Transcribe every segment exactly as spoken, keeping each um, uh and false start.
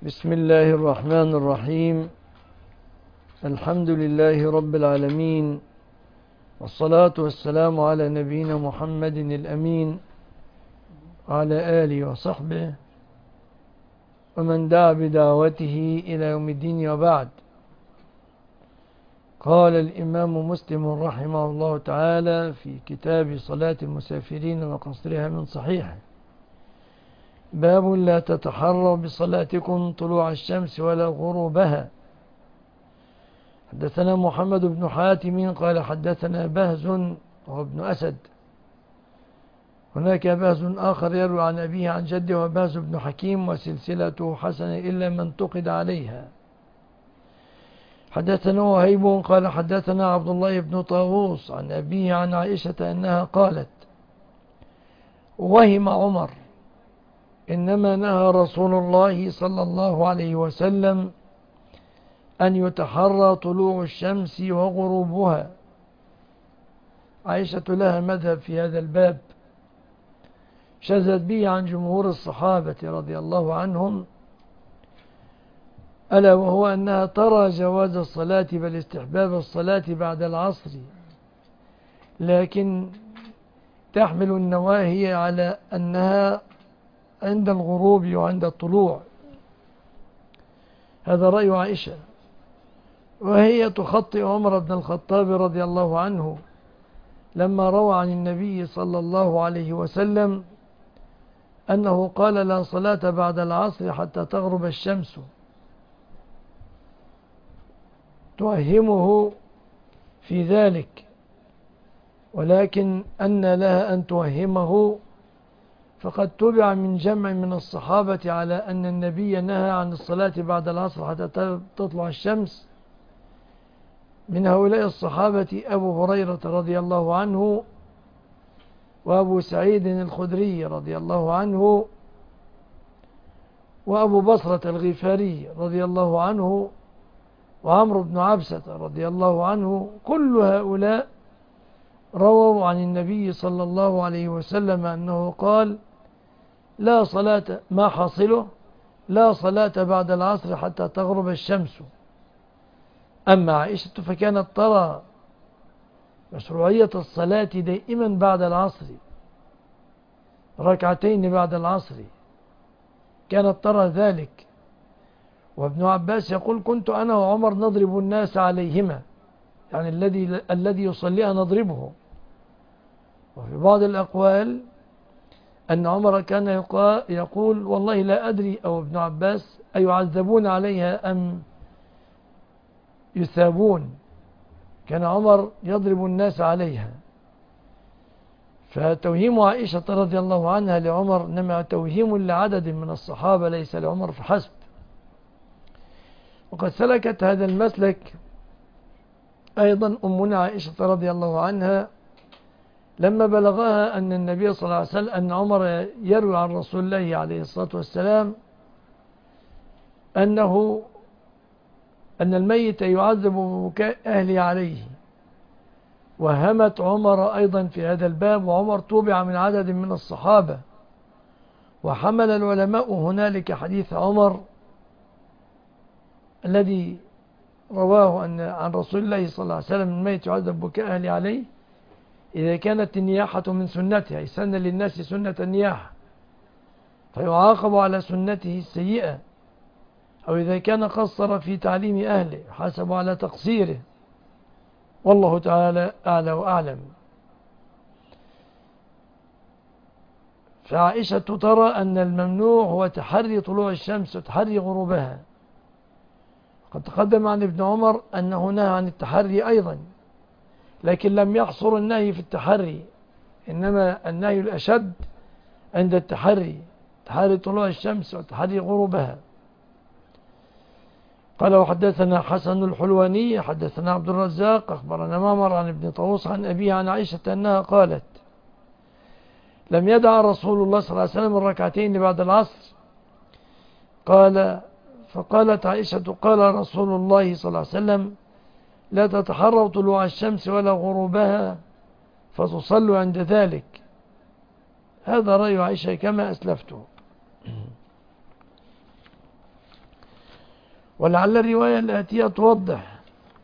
بسم الله الرحمن الرحيم. الحمد لله رب العالمين، والصلاة والسلام على نبينا محمد الأمين وعلى آله وصحبه ومن دعا بدعوته إلى يوم الدين، وبعد. قال الإمام مسلم رحمه الله تعالى في كتاب صلاة المسافرين وقصرها من صحيحه: باب لا تتحروا بصلاتكم طلوع الشمس ولا غروبها. حدثنا محمد بن حاتم قال حدثنا بهز وهو ابن أسد. هناك بهز آخر يروي عن أبيه عن جده وبهز بن حكيم، وسلسلته حسنة إلا من انتقد عليها. حدثنا وهيب قال حدثنا عبد الله بن طاووس عن أبيه عن عائشة أنها قالت: وهم عمر، إنما نهى رسول الله صلى الله عليه وسلم أن يتحرى طلوع الشمس وغروبها. عائشة لها مذهب في هذا الباب شذت به عن جمهور الصحابة رضي الله عنهم، ألا وهو أنها ترى جواز الصلاة بل استحباب الصلاة بعد العصر، لكن تحمل النواهي على أنها عند الغروب وعند الطلوع. هذا رأي عائشة، وهي تخطئ عمر بن الخطاب رضي الله عنه لما روى عن النبي صلى الله عليه وسلم أنه قال: لا صلاة بعد العصر حتى تغرب الشمس. توهمه في ذلك، ولكن أن لها أن توهمه، فقد تبع من جمع من الصحابة على أن النبي نهى عن الصلاة بعد العصر حتى تطلع الشمس. من هؤلاء الصحابة أبو هريرة رضي الله عنه، وأبو سعيد الخدري رضي الله عنه، وأبو بصرة الغفاري رضي الله عنه، وعمرو بن عبسة رضي الله عنه. كل هؤلاء رووا عن النبي صلى الله عليه وسلم أنه قال: لا صلاة، ما حاصله لا صلاة بعد العصر حتى تغرب الشمس. أما عائشة فكانت ترى مشروعية الصلاة دائما بعد العصر، ركعتين بعد العصر، كانت ترى ذلك. وابن عباس يقول: كنت أنا وعمر نضرب الناس عليهما، يعني الذي الذي يصليها نضربه. وفي بعض الأقوال أن عمر كان يقول: والله لا أدري، أو ابن عباس، أيعذبون عليها أم يثابون. كان عمر يضرب الناس عليها. فتوهيم عائشة رضي الله عنها لعمر إنما توهيم لعدد من الصحابة، ليس لعمر فحسب. وقد سلكت هذا المسلك أيضا أمنا عائشة رضي الله عنها لما بلغها أن النبي صلى الله عليه وسلم أن عمر يروي عن رسول الله عليه الصلاة والسلام أنه أن الميت يعذب ببكاء أهله عليه. وهمت عمر أيضا في هذا الباب، وعمر توبع من عدد من الصحابة. وحمل العلماء هنالك حديث عمر الذي رواه أن عن رسول الله صلى الله عليه وسلم: الميت يعذب ببكاء أهله عليه إذا كانت النياحة من سنته، أي سن للناس سنة النياحة فيعاقب على سنته السيئة، أو إذا كان قصر في تعليم أهله حسب على تقصيره. والله تعالى أعلى وأعلم. فعائشة ترى أن الممنوع هو تحري طلوع الشمس وتحري غروبها. قد تقدم عن ابن عمر أنه نهى عن التحري أيضا، لكن لم يحصر النهي في التحري، إنما النهي الأشد عند التحري، تحري طلوع الشمس وتحري غروبها. قال: وحدثنا حسن الحلواني حدثنا عبد الرزاق أخبرنا معمر عن ابن طاووس عن أبيه عن عائشة أنها قالت: لم يدع رسول الله صلى الله عليه وسلم الركعتين بعد العصر. قال فقالت عائشة: قال رسول الله صلى الله عليه وسلم: لا تتحروا طلوع الشمس ولا غروبها فتصلوا عند ذلك. هذا رأي عائشة كما أسلفته. ولعل الرواية الآتية توضح.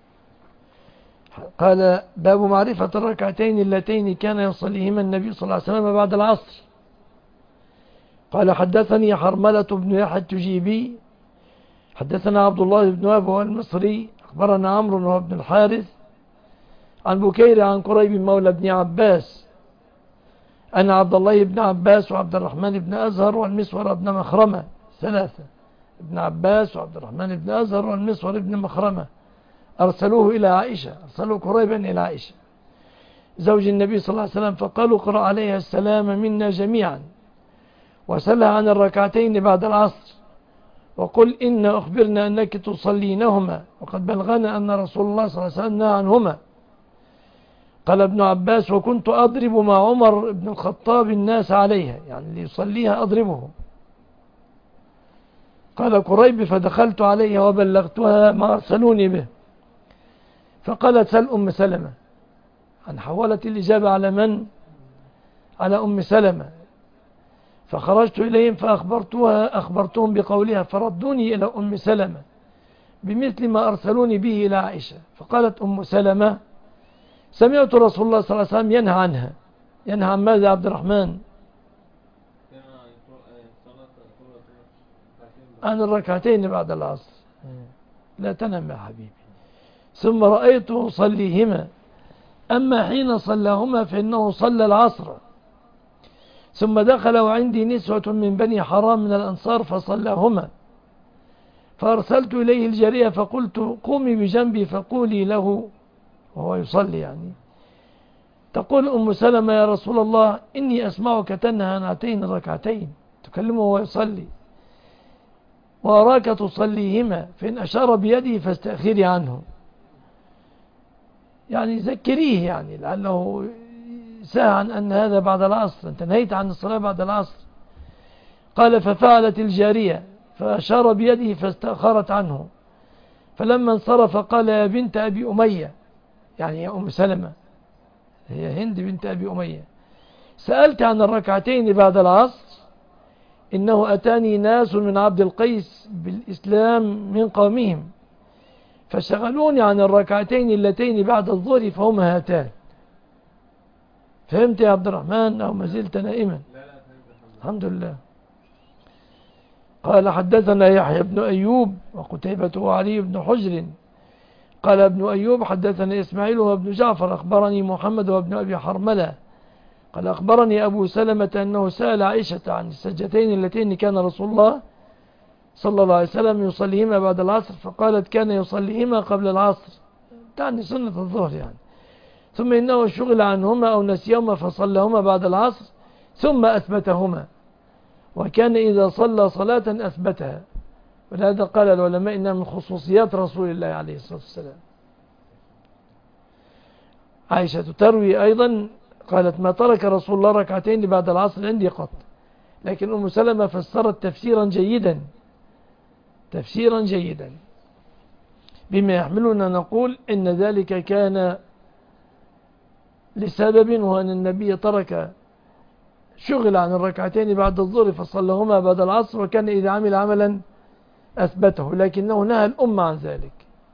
قال باب معرفة الركعتين اللتين كان يصليهما النبي صلى الله عليه وسلم بعد العصر. قال حدثني حرملة بن يحيى التجيبي حدثنا عبد الله بن وهب هو المصري أخبرنا عمرو وهو ابن الحارث عن بكير عن قريب مولى ابن عباس أن عبد الله بن عباس وعبد الرحمن بن أزهر والمسور بن مخرمة ثلاثة، ابن عباس وعبد الرحمن بن أزهر والمسور بن مخرمة أرسلوه إلى عائشة، أرسلوا قريبا إلى عائشة زوج النبي صلى الله عليه وسلم فقالوا قرأ عليها السلام منا جميعا وسلها عن الركعتين بعد العصر وقل إن أخبرنا أنك تصلينهما وقد بلغنا أن رسول الله صلى الله عليه وسلم نهى عنهما. قال ابن عباس وكنت أضرب مع عمر بن الخطاب الناس عليها، يعني اللي يصليها أضربه. قال قريب فدخلت عليها وبلغتها ما أرسلوني به فقالت سل أم سلمة، أن حولت الإجابة على من؟ على أم سلمة. فخرجت إليهم فأخبرتها أخبرتهم بقولها فردوني إلى أم سلمة بمثل ما أرسلوني به إلى عائشة. فقالت أم سلمة سمعت رسول الله صلى الله عليه وسلم ينهى عنها. ينهى عن ماذا عبد الرحمن؟ عن الركعتين بعد العصر. لا تنم يا حبيبي. ثم رأيته يصليهما، أما حين صلاهما فإنه صلى العصر. ثم دخل وعندي نسوة من بني حرام من الأنصار فصلاهما، فأرسلت إليه الجارية فقلت قومي بجنبي فقولي له وهو يصلي، يعني تقول أم سلمة يا رسول الله إني أسمعك تنهى عن هاتين الركعتين، تكلمه وهو يصلي وأراك تصليهما، فإن أشار بيده فاستأخري عنه، يعني ذكريه يعني لعله ساء عن أن هذا بعد العصر، أنت نهيت عن الصلاة بعد العصر. قال ففعلت الجارية فأشار بيده فاستأخرت عنه، فلما انصرف قال يا بنت أبي أمية، يعني يا أم سلمة هي هند بنت أبي أمية، سألت عن الركعتين بعد العصر، إنه أتاني ناس من عبد القيس بالإسلام من قومهم فشغلوني عن الركعتين اللتين بعد الظهر فهما هاتان. فهمت يا عبد الرحمن أو ما زلت نائما؟ لا لا الحمد لله. قال حدثنا يحيى بن أيوب وقتيبة وعلي بن حجر قال ابن أيوب حدثنا إسماعيل وابن جعفر أخبرني محمد وابن أبي حرملة قال أخبرني أبو سلمة أنه سأل عائشة عن السجدتين اللتين كان رسول الله صلى الله عليه وسلم يصليهما بعد العصر، فقالت كان يصليهما قبل العصر، تعني سنة الظهر يعني، ثم إنه شغل عنهما أو نسيهما فصلهما بعد العصر ثم أثبتهما، وكان إذا صلى صلاة أثبتها. ولهذا قال العلماء إنها من خصوصيات رسول الله عليه الصلاة والسلام. عائشة تروي أيضا قالت ما ترك رسول الله ركعتين بعد العصر عندي قط، لكن أم سلمة فسرت تفسيرا جيدا تفسيرا جيدا بما يحملنا نقول إن ذلك كان لسبب، وهو أن النبي ترك شغل عن الركعتين بعد الظهر فصلهما بعد العصر، وكان إذا عمل عملا أثبته، لكنه نهى الأمة عن ذلك.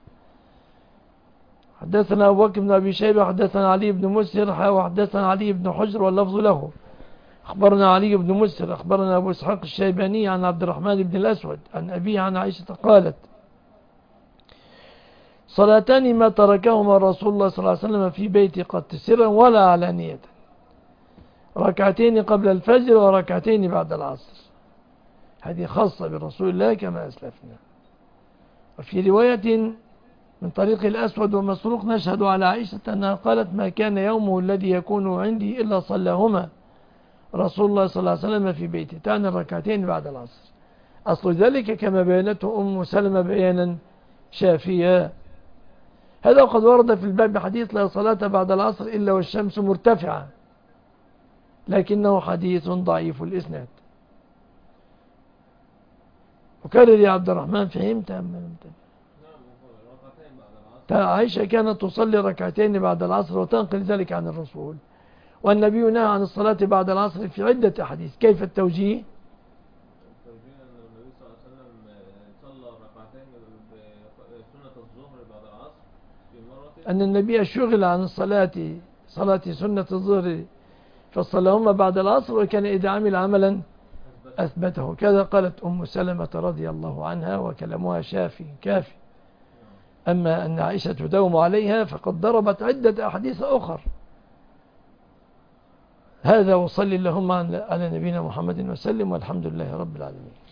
حدثنا أبو بكر بن أبي شيبة حدثنا علي بن مسهر وحدثنا علي بن حجر واللفظ له أخبرنا علي بن مسهر أخبرنا أبو إسحاق الشيباني عن عبد الرحمن بن الأسود عن أبيه عن عائشة قالت صلاتان ما تركهما رسول الله صلى الله عليه وسلم في بيتي قد سرا ولا علانية، ركعتين قبل الفجر وركعتين بعد العصر، هذه خاصة برسول الله كما أسلفنا. وفي رواية من طريق الأسود ومسروق نشهد على عائشة أنها قالت ما كان يومه الذي يكون عندي إلا صلىهما رسول الله صلى الله عليه وسلم في بيته، تعني الركعتين بعد العصر. أصل ذلك كما بينته أم سلمة بيانا شافيا. هذا قد ورد في الباب حديث لا صلاة بعد العصر إلا والشمس مرتفعة، لكنه حديث ضعيف الإسناد. وكرر يا عبد الرحمن، فهمت أم فهمت؟ عائشة كانت تصلي ركعتين بعد العصر وتنقل ذلك عن الرسول، والنبي نهى عن الصلاة بعد العصر في عدة أحاديث. كيف التوجيه؟ التوجيه أن النبي صلى الله عليه وسلم صلى ركعتين أن النبي شغل عن الصلاة صلاة سنة الظهر فصلهما بعد العصر، وكان إذا عمل عملا أثبته. كذا قالت أم سلمة رضي الله عنها، وكلامها شافي كافي. أما أن عائشة تداوم عليها فقد ضربت عدة أحاديث أخر. هذا وصلي اللهم على نبينا محمد وسلم، والحمد لله رب العالمين.